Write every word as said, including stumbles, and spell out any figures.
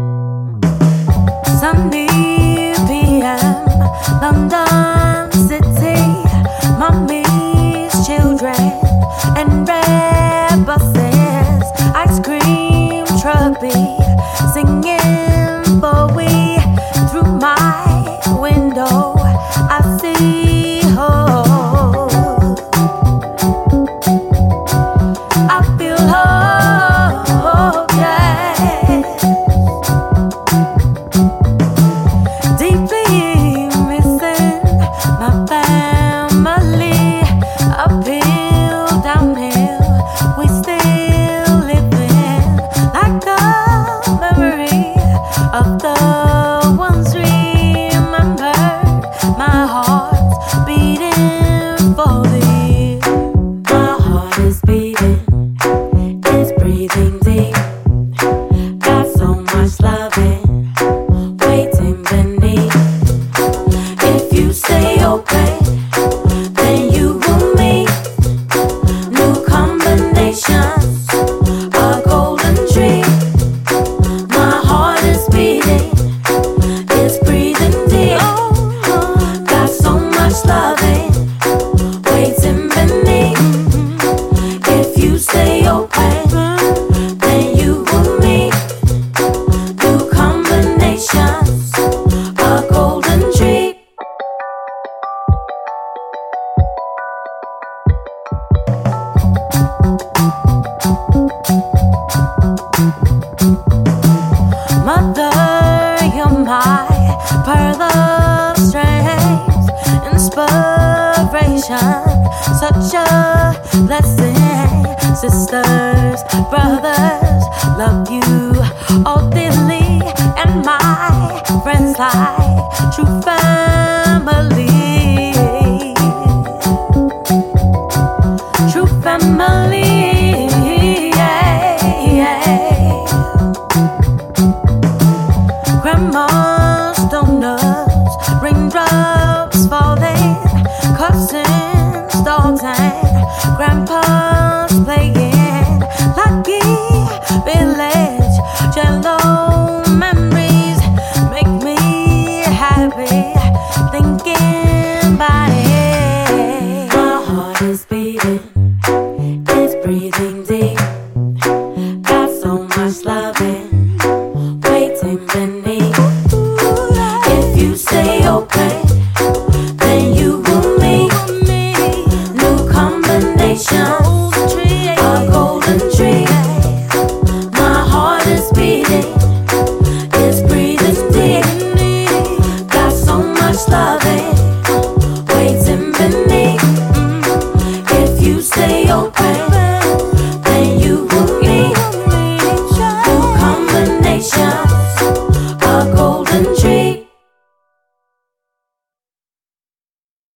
Sunday P M, London City, mommy's children and red buses, ice cream truck beat, singing Bowie through my window. I see hope. I feel hope, yeah. Deeply missing my family. Uphill, downhill, we still living like the memory of the ones remembered. My heart's beating for thee. My heart is beating, it's breathing deep. Got so much loving waiting beneath. If you stay open, then you will meet new combinations, a golden dream. My heart is beating, it's breathing deep. Got so much loving waiting beneath. If you stay open, then you will meet new combinations, a golden dream. Mother, you're my pearl of strength, inspiration, such a blessing. Sisters, brothers, love you all dearly, and my friends like true family. True family, yeah, yeah. Grandma's donuts, raindrops falling, cousins, dogs, and grandpa's playing. Lucky village, jello memories make me happy thinking about it. My heart is beating, it's breathing deep. Got so much love